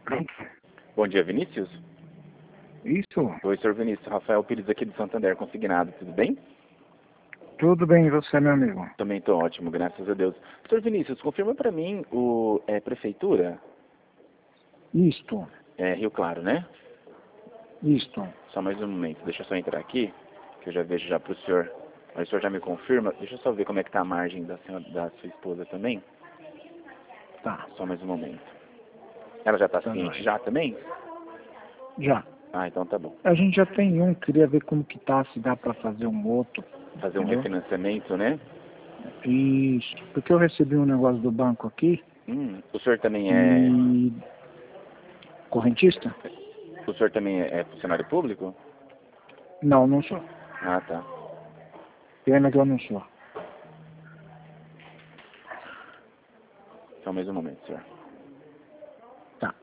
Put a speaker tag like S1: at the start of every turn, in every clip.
S1: Bom dia, Vinícius.
S2: Isso.
S1: Oi, senhor Vinícius. Rafael Pires aqui do Santander, consignado. Tudo bem?
S2: Tudo bem, e você, meu amigo?
S1: Também estou ótimo, graças a Deus. Senhor Vinícius, confirma para mim prefeitura?
S2: Isto.
S1: É Rio Claro, né?
S2: Isto.
S1: Só mais um momento. Deixa eu só entrar aqui, que eu já vejo já para o senhor. Mas o senhor já me confirma. Deixa eu só ver como é que está a margem da sua esposa também.
S2: Tá.
S1: Só mais um momento. Ela já está ciente
S2: Jóia.
S1: já também?
S2: Já.
S1: Ah, então tá bom.
S2: A gente já tem um, queria ver como que tá, se dá pra fazer um outro.
S1: Fazer um
S2: Entendeu?
S1: refinanciamento, né?
S2: Isso. Porque eu recebi um negócio do banco aqui
S1: O senhor também
S2: e... Correntista?
S1: O senhor também é funcionário público?
S2: Não, não sou.
S1: Ah, tá.
S2: Pena que eu não sou.
S1: Só mais um momento, senhor.
S2: Tá.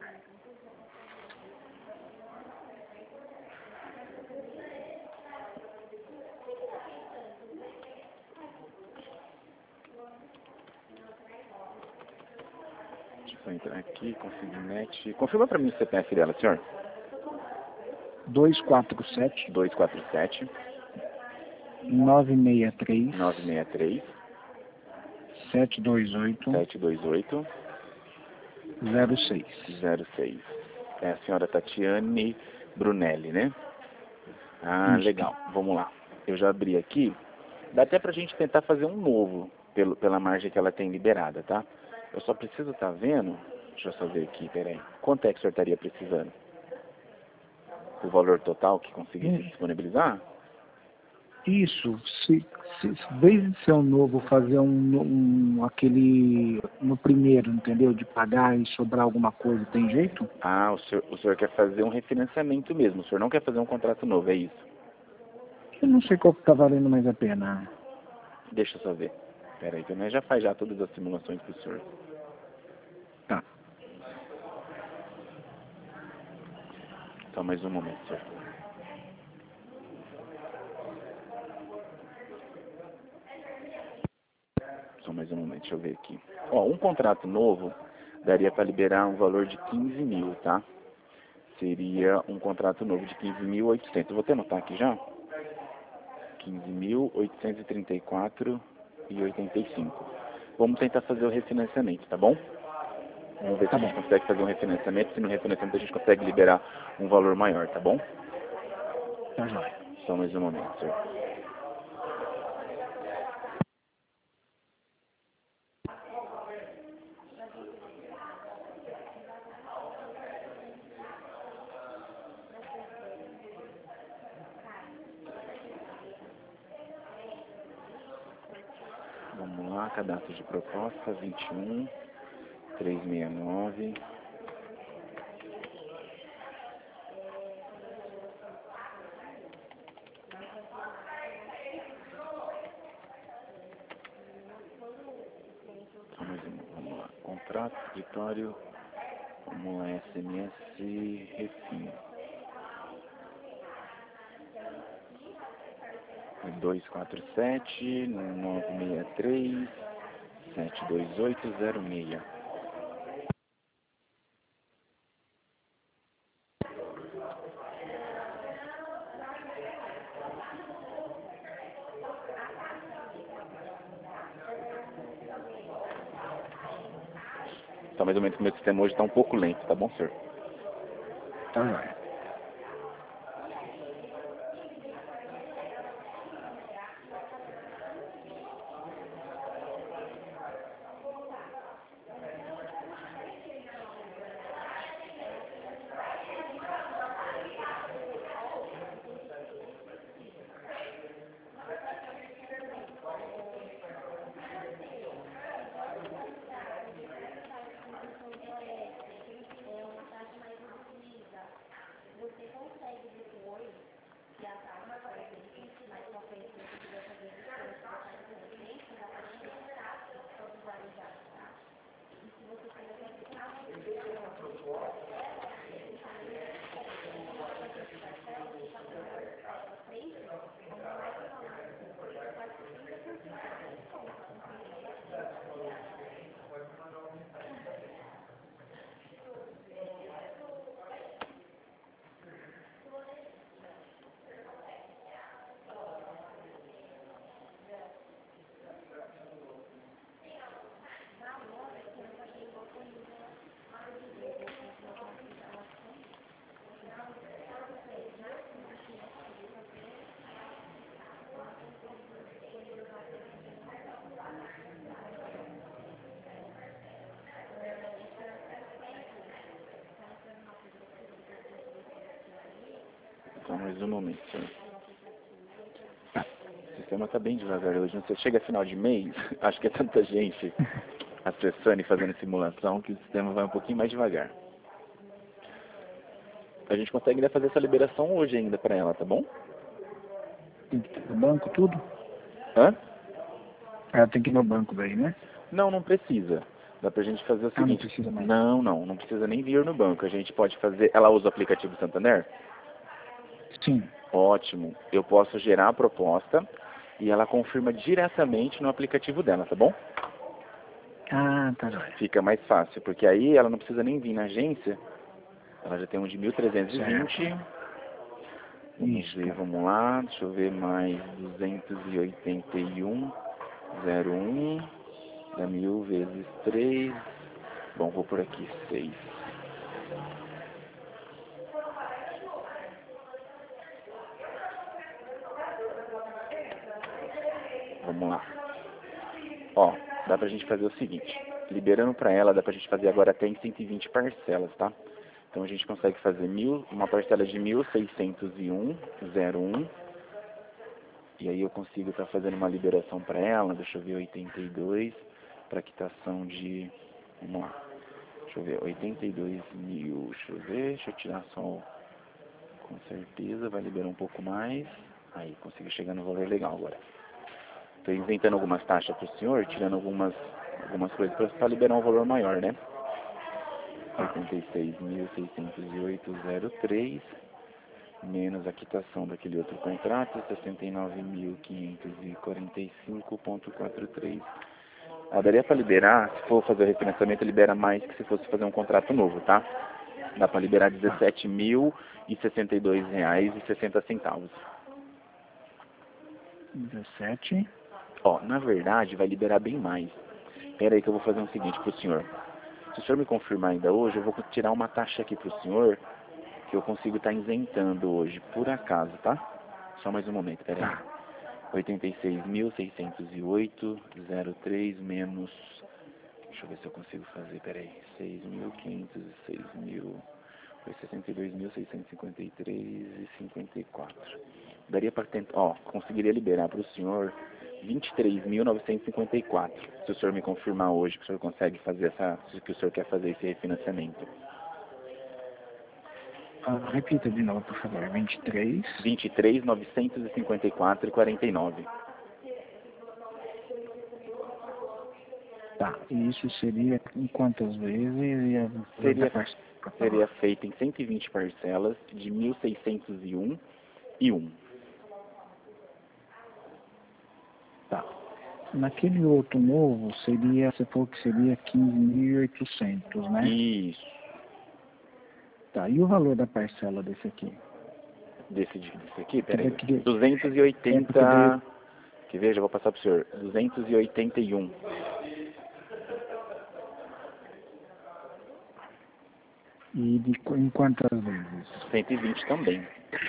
S1: Deixa eu só entrar aqui, consignete. Confirma para mim o CPF dela, senhor.
S2: 247
S1: 247
S2: 963
S1: 963
S2: 728
S1: 728
S2: 06.
S1: 06. É a senhora Tatiane Brunelli, né? Ah,
S2: Isto.
S1: legal. Vamos lá. Eu já abri aqui. Dá até pra gente tentar fazer um novo pela margem que ela tem liberada, tá? Eu só preciso estar vendo. Deixa eu só ver aqui, peraí. Quanto é que o senhor estaria precisando? O valor total que conseguisse disponibilizar?
S2: Isso, se em vez de ser um novo, fazer aquele no primeiro, entendeu? De pagar e sobrar alguma coisa, tem jeito?
S1: Ah, o senhor quer fazer um refinanciamento mesmo. O senhor não quer fazer um contrato novo, é isso?
S2: Eu não sei qual que tá valendo mais a pena.
S1: Deixa eu só ver. Peraí, que nós já faz já todas as simulações pro senhor.
S2: Tá.
S1: Só mais um momento, senhor. Só mais um momento, deixa eu ver aqui. Ó, um contrato novo daria para liberar um valor de 15 mil, tá? Seria um contrato novo de 15.800. Eu vou até anotar aqui já. 15.834,85. Vamos tentar fazer o refinanciamento, tá bom? Vamos ver se
S2: Tá
S1: a gente
S2: bom.
S1: consegue fazer um refinanciamento. Se no refinanciamento a gente consegue liberar um valor maior, tá bom?
S2: Tá jóia.
S1: Só mais um momento, senhor. Vamos lá, cadastro de proposta, 21, 369. Só mais um, vamos lá. Contrato, escritório, vamos lá, SMS, refim. 247-963-72806. Só mais ou menos que o meu sistema hoje está um pouco lento, tá bom, senhor?
S2: Tá jóia.
S1: Só mais um momento, senhor. O sistema está bem devagar hoje. Não sei, chega final de mês, acho que é tanta gente acessando e fazendo simulação que o sistema vai um pouquinho mais devagar. A gente consegue ainda fazer essa liberação hoje ainda para ela, tá bom?
S2: Tem que ir no banco, tudo?
S1: Hã?
S2: Ela tem que ir no banco daí, né?
S1: Não, não precisa. Dá pra gente fazer o
S2: Ah, não
S1: seguinte.
S2: precisa mais.
S1: Não precisa nem vir no banco. A gente pode fazer... Ela usa o aplicativo Santander?
S2: Sim.
S1: Ótimo. Eu posso gerar a proposta e ela confirma diretamente no aplicativo dela, tá bom?
S2: Ah, tá jóia.
S1: Fica mais fácil, porque aí ela não precisa nem vir na agência. Ela já tem um de 1320. Vamos
S2: Isso.
S1: ver, vamos lá. Deixa eu ver mais 281,01. Dá 1000 vezes 3. Bom, vou por aqui 6. Vamos lá. Ó, dá pra gente fazer o seguinte. Liberando pra ela, dá pra gente fazer agora até em 120 parcelas, tá? Então a gente consegue fazer uma parcela de 1.601,01. E aí eu consigo estar fazendo uma liberação pra ela, deixa eu ver, 82, para quitação de... Vamos lá. Deixa eu ver, 82 mil, deixa eu tirar só, com certeza, vai liberar um pouco mais. Aí, consegui chegar no valor legal agora. Estou inventando algumas taxas para o senhor, tirando algumas coisas para liberar um valor maior, né? 86.608,03 menos a quitação daquele outro contrato, 69.545,43. Daria para liberar, se for fazer o refinanciamento, libera mais que se fosse fazer um contrato novo, tá? Dá para liberar R$17.062,60.
S2: 17.
S1: Ó, na verdade, vai liberar bem mais. Espera aí que eu vou fazer o seguinte pro senhor. Se o senhor me confirmar ainda hoje, eu vou tirar uma taxa aqui pro senhor, que eu consigo estar isentando hoje, por acaso, tá? Só mais um momento, pera aí. 86.608,03 menos... Deixa eu ver se eu consigo fazer, peraí. 6.506.000... Foi 62.653,54. Daria para tentar... Ó, conseguiria liberar para o senhor 23.954. Se o senhor me confirmar hoje que o senhor consegue fazer que o senhor quer fazer esse refinanciamento.
S2: Repita de novo, por favor. 23.
S1: 23.954,49.
S2: Tá, e isso seria em quantas vezes?
S1: Seria feito em 120 parcelas de 1.601,01.
S2: Tá. Naquele outro novo, você falou que seria 15.800, né?
S1: Isso.
S2: Tá, e o valor da parcela desse aqui?
S1: Desse aqui, peraí.
S2: Porque
S1: 280... Que veja, eu vou passar para o senhor. 281.
S2: E em quantas vezes?
S1: 120 também.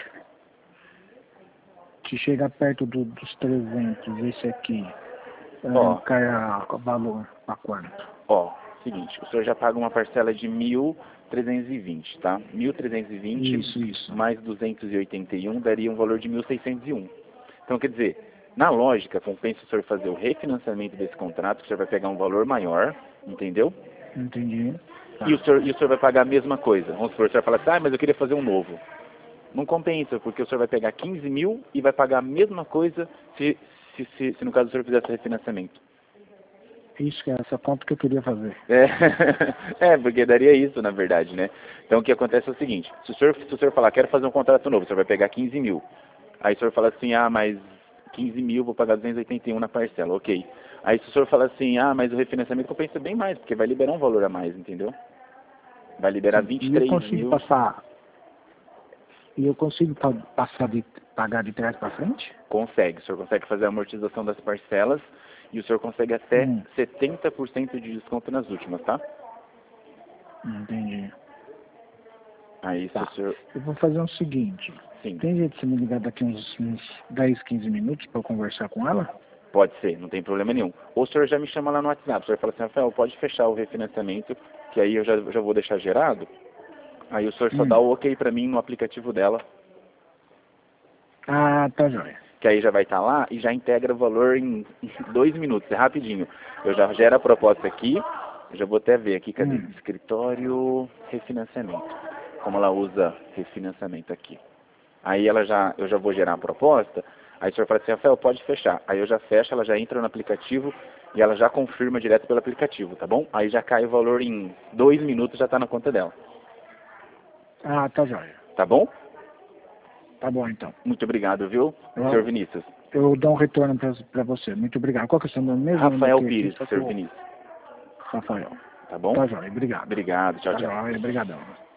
S2: Se chegar perto dos 300, esse aqui, cai o valor para quanto?
S1: Ó, seguinte, o senhor já paga uma parcela de 1.320, tá? 1.320
S2: Isso.
S1: mais 281 daria um valor de 1.601. Então, quer dizer, na lógica, compensa o senhor fazer o refinanciamento desse contrato, que o senhor vai pegar um valor maior, entendeu?
S2: Entendi. Tá.
S1: E o senhor vai pagar a mesma coisa. Vamos supor, o senhor fala assim, mas eu queria fazer um novo. Não compensa, porque o senhor vai pegar 15 mil e vai pagar a mesma coisa se no caso o senhor fizesse refinanciamento.
S2: Isso que é essa conta que eu queria fazer.
S1: Porque daria isso, na verdade, né? Então o que acontece é o seguinte, se o senhor falar, quero fazer um contrato novo, o senhor vai pegar 15 mil. Aí o senhor fala assim, mas 15 mil, vou pagar 281 na parcela, ok. Aí se o senhor fala assim, mas o refinanciamento compensa bem mais, porque vai liberar um valor a mais, entendeu? Vai liberar 23 mil.
S2: E eu consigo pagar de trás para frente?
S1: Consegue. O senhor consegue fazer a amortização das parcelas e o senhor consegue até 70% de desconto nas últimas, tá?
S2: Entendi.
S1: Aí, se o senhor...
S2: Eu vou fazer o seguinte.
S1: Sim.
S2: Tem jeito de você me ligar daqui uns 10, 15 minutos para eu conversar com ela?
S1: Pode ser, não tem problema nenhum. Ou o senhor já me chama lá no WhatsApp. O senhor fala assim, Rafael, pode fechar o refinanciamento, que aí eu já vou deixar gerado. Aí o senhor só dá o ok pra mim no aplicativo dela.
S2: Ah, tá joia.
S1: Que aí já vai estar lá e já integra o valor em 2 minutos, é rapidinho. Eu já gero a proposta aqui, eu já vou até ver aqui, cadê? Escritório, refinanciamento. Como ela usa refinanciamento aqui. Aí eu já vou gerar a proposta, aí o senhor fala assim, Rafael, pode fechar. Aí eu já fecho, ela já entra no aplicativo e ela já confirma direto pelo aplicativo, tá bom? Aí já cai o valor em 2 minutos, já está na conta dela.
S2: Ah, tá joia.
S1: Tá bom?
S2: Tá bom, então.
S1: Muito obrigado, viu, senhor Vinícius?
S2: Eu dou um retorno para você. Muito obrigado. Qual que é o seu nome mesmo?
S1: Rafael Pires, senhor Vinícius.
S2: Rafael.
S1: Tá bom?
S2: Tá joia. Obrigado.
S1: Obrigado, tchau,
S2: Tá
S1: tchau.
S2: joia. Obrigadão.